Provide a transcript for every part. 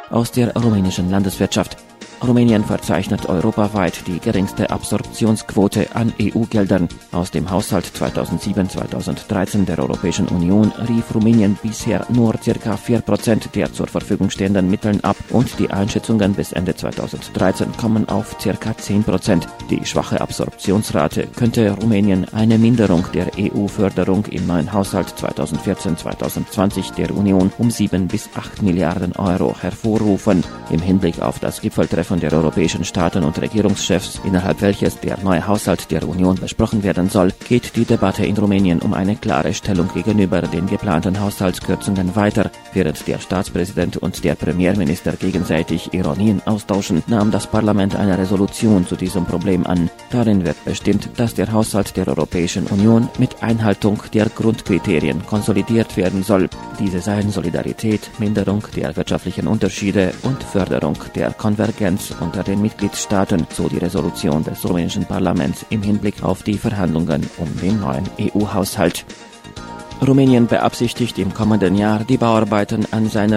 aus der rumänischen Landeswirtschaft. Rumänien verzeichnet europaweit die geringste Absorptionsquote an EU-Geldern. Aus dem Haushalt 2007-2013 der Europäischen Union rief Rumänien bisher nur ca. 4% der zur Verfügung stehenden Mitteln ab und die Einschätzungen bis Ende 2013 kommen auf ca. 10%. Die schwache Absorptionsrate könnte Rumänien eine Minderung der EU-Förderung im neuen Haushalt 2014-2020 der Union um 7 bis 8 Milliarden Euro hervorrufen. Im Hinblick auf das Gipfeltreffen der europäischen Staaten und Regierungschefs, innerhalb welches der neue Haushalt der Union besprochen werden soll, geht die Debatte in Rumänien um eine klare Stellung gegenüber den geplanten Haushaltskürzungen weiter. Während der Staatspräsident und der Premierminister gegenseitig Ironien austauschen, nahm das Parlament eine Resolution zu diesem Problem an. Darin wird bestimmt, dass der Haushalt der Europäischen Union mit Einhaltung der Grundkriterien konsolidiert werden soll. Diese seien Solidarität, Minderung der wirtschaftlichen Unterschiede und Förderung der Konvergenz unter den Mitgliedstaaten, so die Resolution des rumänischen Parlaments im Hinblick auf die Verhandlungen um den neuen EU-Haushalt. Rumänien beabsichtigt im kommenden Jahr die Bauarbeiten an seiner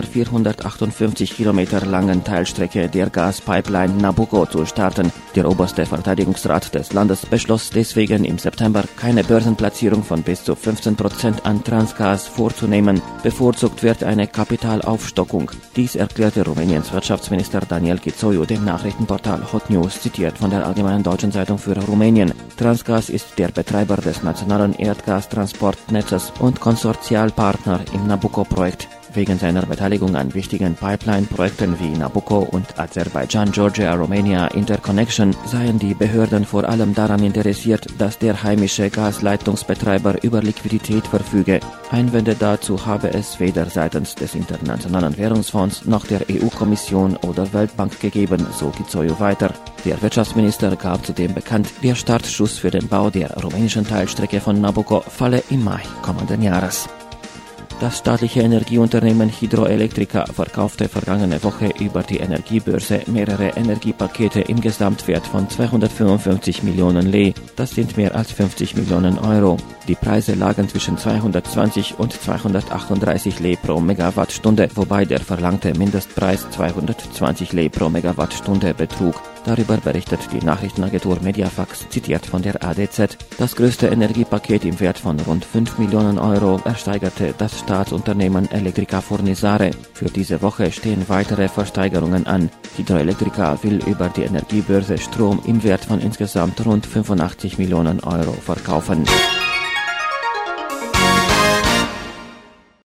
458 Kilometer langen Teilstrecke der Gaspipeline Nabucco zu starten. Der oberste Verteidigungsrat des Landes beschloss deswegen im September keine Börsenplatzierung von bis zu 15% an Transgas vorzunehmen. Bevorzugt wird eine Kapitalaufstockung. Dies erklärte Rumäniens Wirtschaftsminister Daniel Chițoiu dem Nachrichtenportal Hot News, zitiert von der Allgemeinen Deutschen Zeitung für Rumänien. Transgas ist der Betreiber des nationalen Erdgastransportnetzes und Konsortialpartner im Nabucco-Projekt. Wegen seiner Beteiligung an wichtigen Pipeline-Projekten wie Nabucco und Aserbaidschan-Georgia-Romania Interconnection seien die Behörden vor allem daran interessiert, dass der heimische Gasleitungsbetreiber über Liquidität verfüge. Einwände dazu habe es weder seitens des Internationalen Währungsfonds noch der EU-Kommission oder Weltbank gegeben, so Chițoiu weiter. Der Wirtschaftsminister gab zudem bekannt, der Startschuss für den Bau der rumänischen Teilstrecke von Nabucco falle im Mai kommenden Jahres. Das staatliche Energieunternehmen Hidroelectrica verkaufte vergangene Woche über die Energiebörse mehrere Energiepakete im Gesamtwert von 255 Millionen Lei. Das sind mehr als 50 Millionen Euro. Die Preise lagen zwischen 220 und 238 Lei pro Megawattstunde, wobei der verlangte Mindestpreis 220 Lei pro Megawattstunde betrug. Darüber berichtet die Nachrichtenagentur Mediafax, zitiert von der ADZ. Das größte Energiepaket im Wert von rund 5 Millionen Euro ersteigerte das Staatsunternehmen Electrica Furnizare. Für diese Woche stehen weitere Versteigerungen an. Hidroelectrica will über die Energiebörse Strom im Wert von insgesamt rund 85 Millionen Euro verkaufen.